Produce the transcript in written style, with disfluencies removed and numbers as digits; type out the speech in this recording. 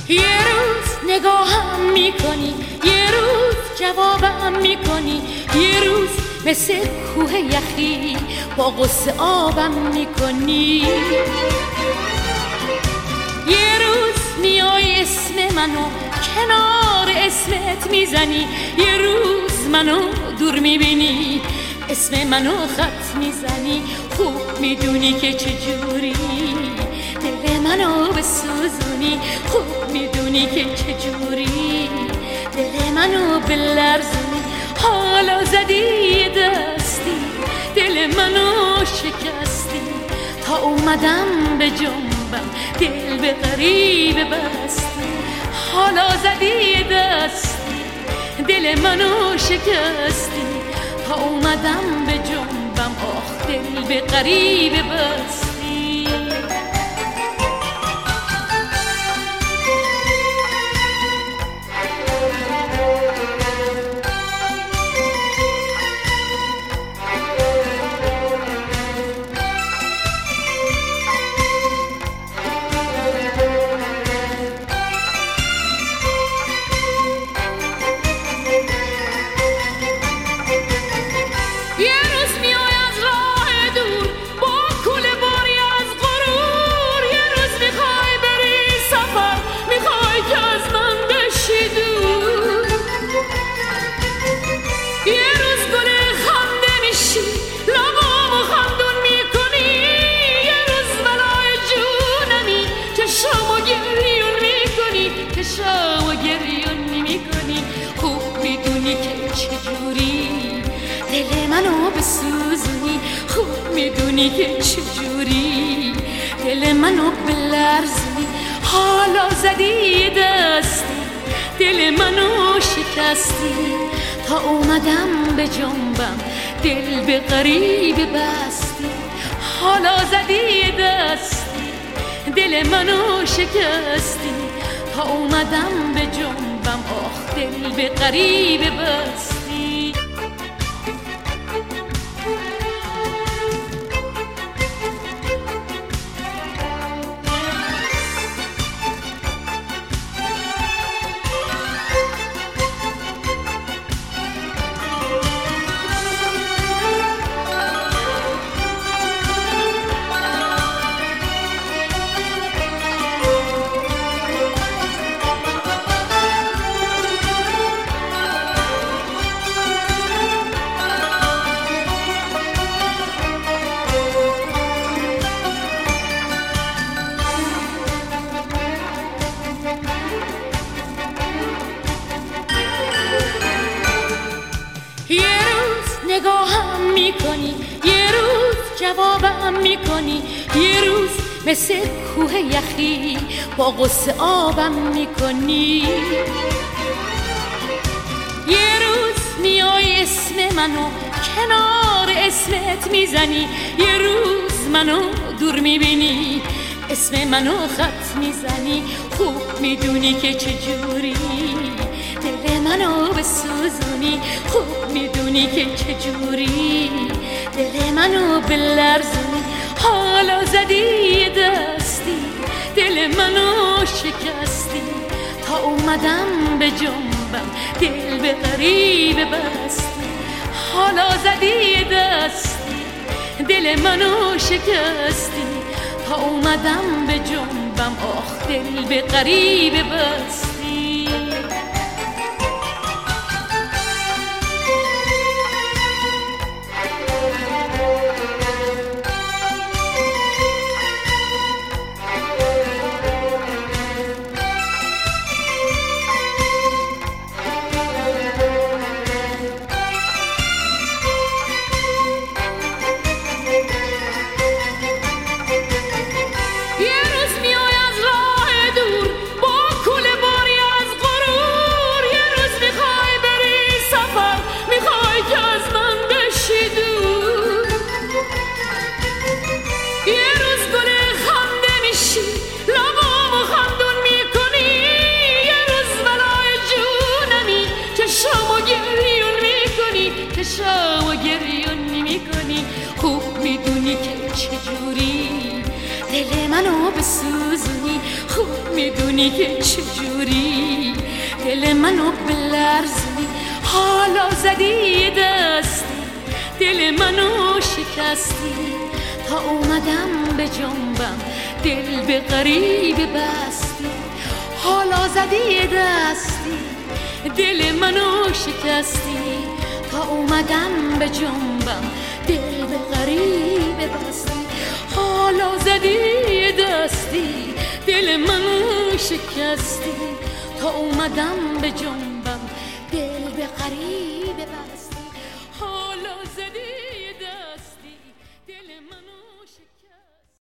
یه روز نگاهم میکنی، یه روز جوابم میکنی، یه روز مثل کوه یخی با غصه آبم میکنی. یه روز میای اسم منو کنار اسمت میزنی، یه روز منو دور میبینی اسم منو خط میزنی. خوب میدونی که چجوری دل منو بسوزونی، خوب میدونی که چجوری دل منو بلرزونی. حالا زدی دستی دل منو شکستی، تا اومدم به جنبم دل به غریبه بستی. حالا زدی دستی دل منو شکستی، تا اومدم به جنبم آخ دل به غریبه بستی. خوب میدونی که چجوری دل منو بسوزونی، خوب میدونی که چجوری دل منو بلرزونی. حالا زدی دستی دل منو شکستی، تا اومدم به جنبم دل به غریبه بستی. حالا زدی دستی دل منو شکستی، تا اومدم به جنبم آخ دل به غریبه بستی. نگاهم میکنی، یه روز جوابم میکنی، یه روز مثل کوه یخی با غصه آبم میکنی. یه روز میای اسم منو کنار اسمت میزنی، یه روز منو دور میبینی اسم منو خط میزنی. خوب میدونی که چجوری دل منو بسوزونی، خوب میدونی که چجوری دل منو بلرزونی. حالا زدی دستی دل منو شکستی، تا اومدم به جنبم دل به غریبه بستی. حالا زدی دستی دل منو شکستی، تا اومدم به جنبم آخ دل به غریبه بستی. یه روز میای از راه دور با کوله باری میدونی که چجوری دل منو بلرزونی، حالا زدی دستی دل منو شکستی، تا اومدم به جنبم دل به غریب بستی، حالا زدی دستی دل منو شکستی، تا اومدم به جنبم دل به غریب بستی، حالا زدی دستی دل منو شکستی، تا اومدم به جنبم دل به غریب بستی.